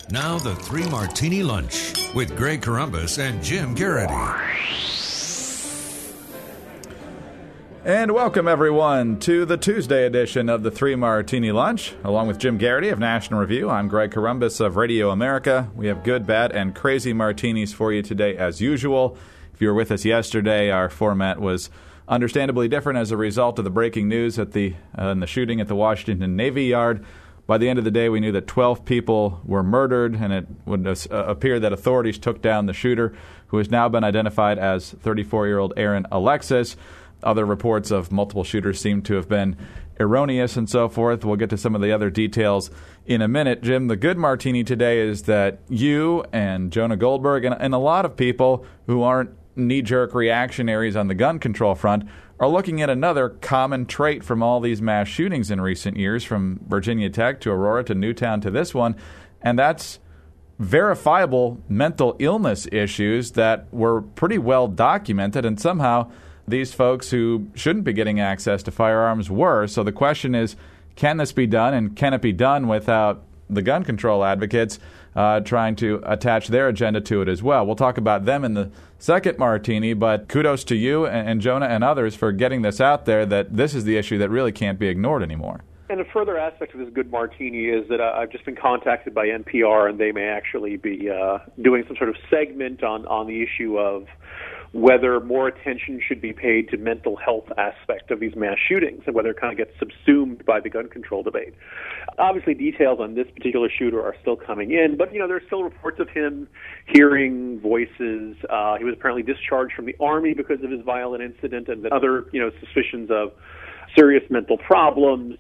Now the Three Martini Lunch with Greg Corombos and Jim Garrity. And welcome, everyone, to the Tuesday edition of the Three Martini Lunch. Along with Jim Garrity of National Review, I'm Greg Corombos of Radio America. We have good, bad, and crazy martinis for you today, as usual. If you were with us yesterday, our format was understandably different as a result of the breaking news at in the shooting at the Washington Navy Yard. By the end of the day, we knew that 12 people were murdered, and it would appear that authorities took down the shooter, who has now been identified as 34-year-old Aaron Alexis. Other reports of multiple shooters seem to have been erroneous and so forth. We'll get to some of the other details in a minute. Jim, the good martini today is that you and Jonah Goldberg and a lot of people who aren't knee-jerk reactionaries on the gun control front are looking at another common trait from all these mass shootings in recent years, from Virginia Tech to Aurora to Newtown to this one, and that's verifiable mental illness issues that were pretty well documented, and somehow these folks who shouldn't be getting access to firearms were. So the question is, can this be done, and can it be done without the gun control advocates trying to attach their agenda to it as well? We'll talk about them in the second martini, but kudos to you and Jonah and others for getting this out there, that this is the issue that really can't be ignored anymore. And a further aspect of this good martini is that I've just been contacted by NPR, and they may actually be doing some sort of segment on the issue of whether more attention should be paid to mental health aspect of these mass shootings and whether it kind of gets subsumed by the gun control debate. Obviously, details on this particular shooter are still coming in, but, there's still reports of him hearing voices. He was apparently discharged from the Army because of his violent incident, and other, suspicions of serious mental problems.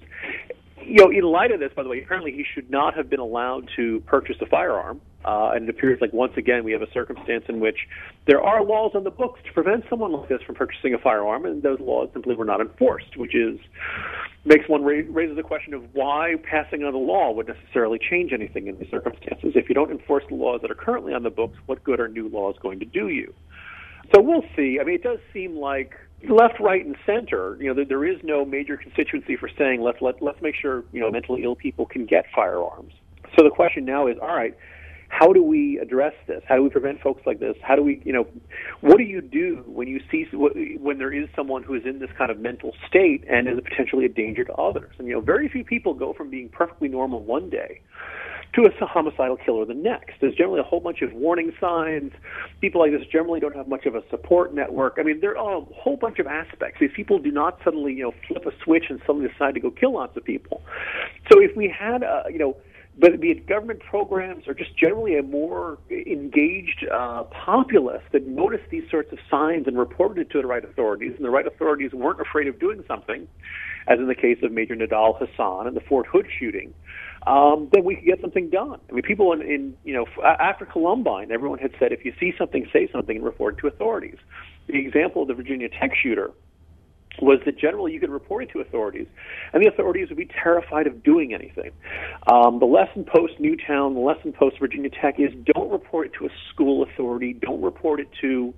In light of this, by the way, apparently he should not have been allowed to purchase a firearm. And it appears like, once again, we have a circumstance in which there are laws on the books to prevent someone like this from purchasing a firearm, and those laws simply were not enforced, which makes one raises the question of why passing another law would necessarily change anything in these circumstances. If you don't enforce the laws that are currently on the books, what good are new laws going to do you? So we'll see. I mean, it does seem like left, right, and center, there is no major constituency for saying let's make sure mentally ill people can get firearms. So the question now is, all right, how do we address this? How do we prevent folks like this? How do we, what do you do when you see when there is someone who is in this kind of mental state and is potentially a danger to others? And very few people go from being perfectly normal one day to a homicidal killer the next. There's generally a whole bunch of warning signs. People like this generally don't have much of a support network. I mean, there are a whole bunch of aspects. These people do not suddenly, flip a switch and suddenly decide to go kill lots of people. So if we had, but be it government programs or just generally a more engaged populace that noticed these sorts of signs and reported it to the right authorities, and the right authorities weren't afraid of doing something, as in the case of Major Nidal Hasan and the Fort Hood shooting, then we could get something done. I mean, people after Columbine, everyone had said, if you see something, say something and report it to authorities. The example of the Virginia Tech shooter was that generally you could report it to authorities, and the authorities would be terrified of doing anything. The lesson post Newtown, the lesson post Virginia Tech is don't report it to a school authority, don't report it to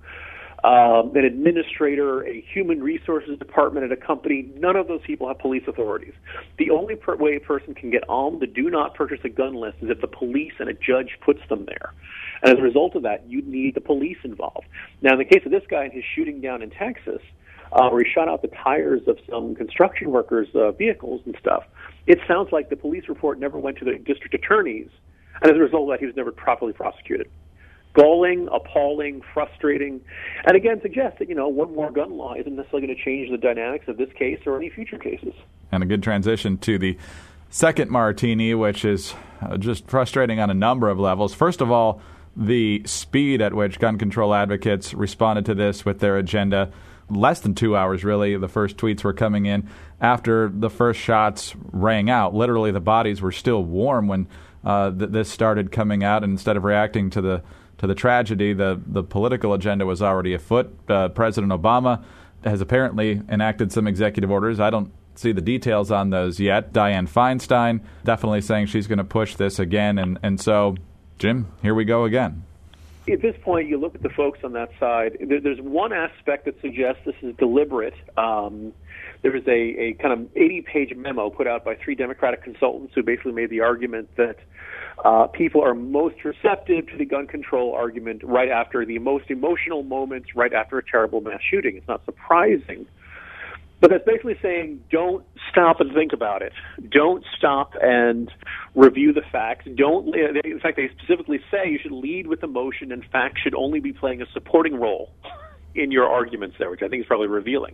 an administrator, a human resources department at a company. None of those people have police authorities. The only way a person can get on the do not purchase a gun list is if the police and a judge puts them there. And as a result of that, you need the police involved. Now, in the case of this guy and his shooting down in Texas, where he shot out the tires of some construction workers' vehicles and stuff, it sounds like the police report never went to the district attorneys, and as a result of that, he was never properly prosecuted. Galling, appalling, frustrating, and again suggests that, one more gun law isn't necessarily going to change the dynamics of this case or any future cases. And a good transition to the second martini, which is just frustrating on a number of levels. First of all, the speed at which gun control advocates responded to this with their agenda. Less than 2 hours, really, the first tweets were coming in after the first shots rang out. Literally, the bodies were still warm when this started coming out, and instead of reacting to the tragedy, the political agenda was already afoot. President Obama has apparently enacted some executive orders. I don't see the details on those yet. Dianne Feinstein definitely saying she's going to push this again, and so, Jim, here we go again. At this point, you look at the folks on that side. There's one aspect that suggests this is deliberate. There was a kind of 80-page memo put out by 3 Democratic consultants who basically made the argument that people are most receptive to the gun control argument right after the most emotional moments, right after a terrible mass shooting. It's not surprising. But that's basically saying don't stop and think about it. Don't stop and review the facts. In fact, they specifically say you should lead with emotion, and facts should only be playing a supporting role in your arguments there, which I think is probably revealing.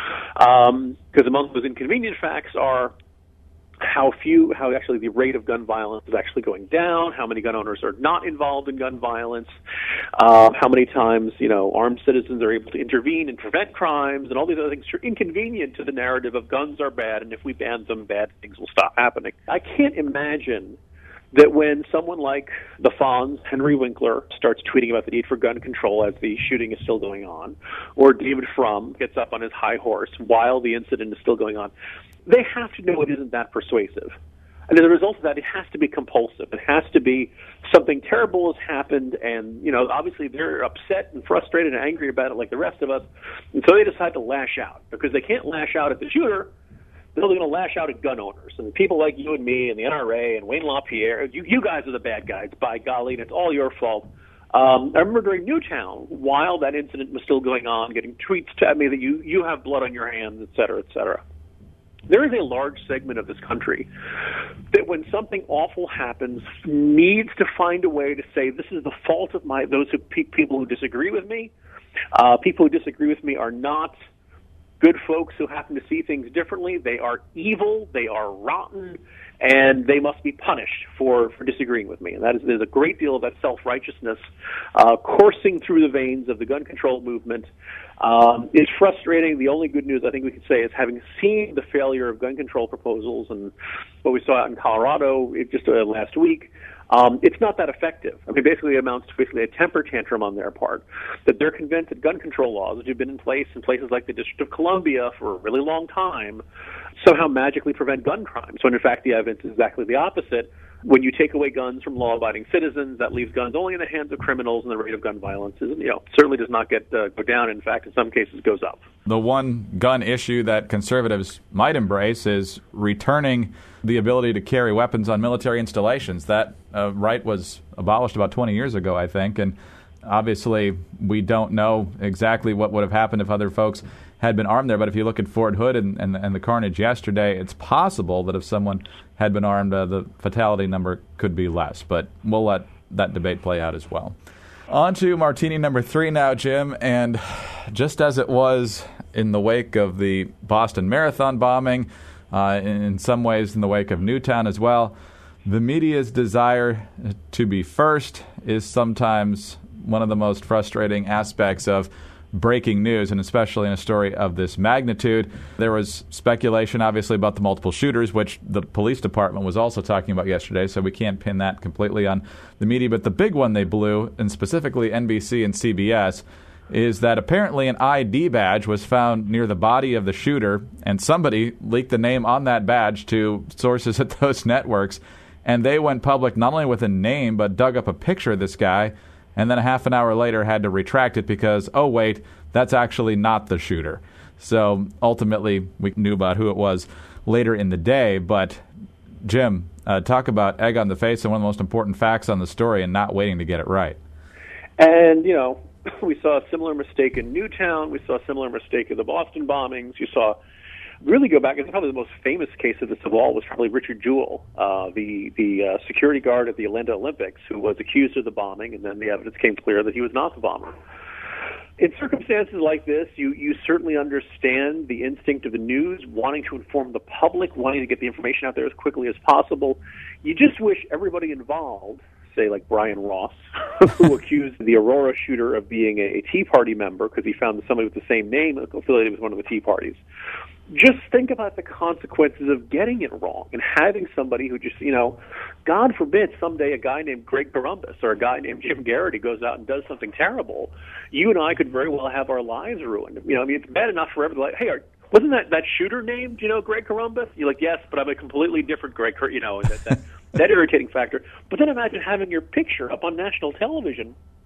Because among those inconvenient facts are how actually the rate of gun violence is actually going down, how many gun owners are not involved in gun violence, how many times, armed citizens are able to intervene and prevent crimes, and all these other things are inconvenient to the narrative of guns are bad, and if we ban them, bad things will stop happening. I can't imagine that when someone like the Fonz, Henry Winkler, starts tweeting about the need for gun control as the shooting is still going on, or David Frum gets up on his high horse while the incident is still going on, they have to know it isn't that persuasive. And as a result of that, it has to be compulsive. It has to be something terrible has happened, and, obviously they're upset and frustrated and angry about it like the rest of us, and so they decide to lash out. Because they can't lash out at the shooter, they're going to lash out at gun owners and people like you and me and the NRA and Wayne LaPierre. You guys are the bad guys, by golly, and it's all your fault. I remember during Newtown, while that incident was still going on, getting tweets to me that you have blood on your hands, et cetera, et cetera. There is a large segment of this country that when something awful happens needs to find a way to say this is the fault of people who disagree with me. People who disagree with me are not good folks who happen to see things differently. They are evil, they are rotten, and they must be punished for disagreeing with me. And there's a great deal of that self-righteousness coursing through the veins of the gun control movement. It's frustrating. The only good news I think we could say is having seen the failure of gun control proposals and what we saw out in Colorado just last week, it's not that effective. I mean, basically it amounts to a temper tantrum on their part, that they're convinced that gun control laws, which have been in place in places like the District of Columbia for a really long time, somehow magically prevent gun crimes, when in fact the evidence is exactly the opposite. When you take away guns from law-abiding citizens, that leaves guns only in the hands of criminals, and the rate of gun violence certainly does not go down. In fact, in some cases, goes up. The one gun issue that conservatives might embrace is returning the ability to carry weapons on military installations. That right was abolished about 20 years ago, I think, and obviously we don't know exactly what would have happened if other folks had been armed there, but if you look at Fort Hood and the carnage yesterday, it's possible that if someone had been armed, the fatality number could be less. But we'll let that debate play out as well. On to Martini number 3 now, Jim, and just as it was in the wake of the Boston Marathon bombing, in some ways in the wake of Newtown as well, the media's desire to be first is sometimes one of the most frustrating aspects of breaking news, and especially in a story of this magnitude. There was speculation, obviously, about the multiple shooters, which the police department was also talking about yesterday, so we can't pin that completely on the media. But the big one they blew, and specifically NBC and CBS, is that apparently an ID badge was found near the body of the shooter, and somebody leaked the name on that badge to sources at those networks, and they went public not only with a name, but dug up a picture of this guy, and then a half an hour later had to retract it because, oh, wait, that's actually not the shooter. So ultimately, we knew about who it was later in the day. But, Jim, talk about egg on the face and one of the most important facts on the story and not waiting to get it right. And, we saw a similar mistake in Newtown. We saw a similar mistake in the Boston bombings. You saw, really go back, and probably the most famous case of this of all was probably Richard Jewell, the security guard at the Atlanta Olympics, who was accused of the bombing, and then the evidence came clear that he was not the bomber. In circumstances like this, you certainly understand the instinct of the news, wanting to inform the public, wanting to get the information out there as quickly as possible. You just wish everybody involved, say like Brian Ross, who accused the Aurora shooter of being a Tea Party member because he found somebody with the same name affiliated with one of the Tea Parties. Just think about the consequences of getting it wrong and having somebody who just, God forbid someday a guy named Greg Corombos or a guy named Jim Garrity goes out and does something terrible. You and I could very well have our lives ruined. It's bad enough for everybody. Like, hey, wasn't that shooter named, Greg Corombos? You're like, yes, but I'm a completely different Greg, that irritating factor. But then imagine having your picture up on national television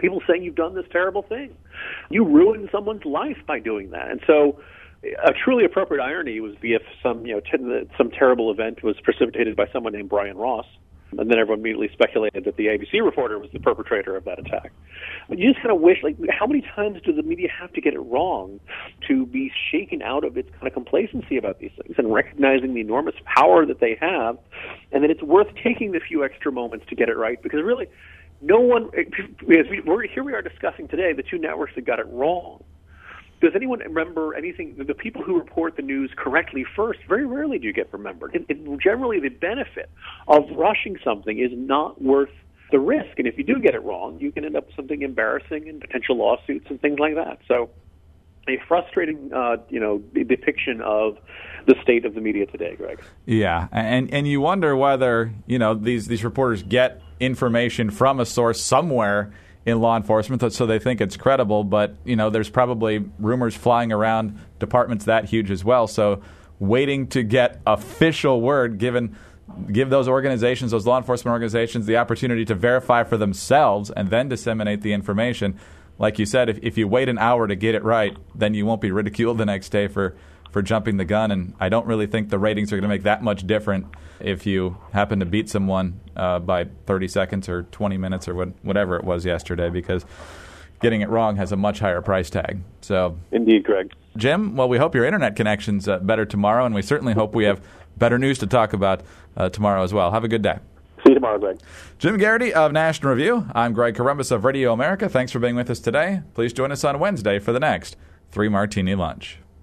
people saying you've done this terrible thing. You ruined someone's life by doing that. And so a truly appropriate irony would be if some terrible event was precipitated by someone named Brian Ross, and then everyone immediately speculated that the ABC reporter was the perpetrator of that attack. But you just kind of wish, how many times do the media have to get it wrong to be shaken out of its kind of complacency about these things and recognizing the enormous power that they have, and that it's worth taking the few extra moments to get it right? Because really, no one, here we are discussing today the two networks that got it wrong. Does anyone remember anything? The people who report the news correctly first, very rarely do you get remembered. Generally, the benefit of rushing something is not worth the risk. And if you do get it wrong, you can end up with something embarrassing and potential lawsuits and things like that. So a frustrating, depiction of the state of the media today, Greg. Yeah, and you wonder whether, these reporters get information from a source somewhere in law enforcement, so they think it's credible, but there's probably rumors flying around departments that huge as well. So waiting to get official word, give those organizations, those law enforcement organizations, the opportunity to verify for themselves and then disseminate the information. Like you said, if you wait an hour to get it right, then you won't be ridiculed the next day for jumping the gun. And I don't really think the ratings are going to make that much different if you happen to beat someone by 30 seconds or 20 minutes or whatever it was yesterday, because getting it wrong has a much higher price tag. So, indeed, Greg. Jim, well, we hope your internet connection's better tomorrow, and we certainly hope we have better news to talk about tomorrow as well. Have a good day. See you tomorrow, Greg. Jim Garrity of National Review. I'm Greg Corombos of Radio America. Thanks for being with us today. Please join us on Wednesday for the next 3 Martini Lunch.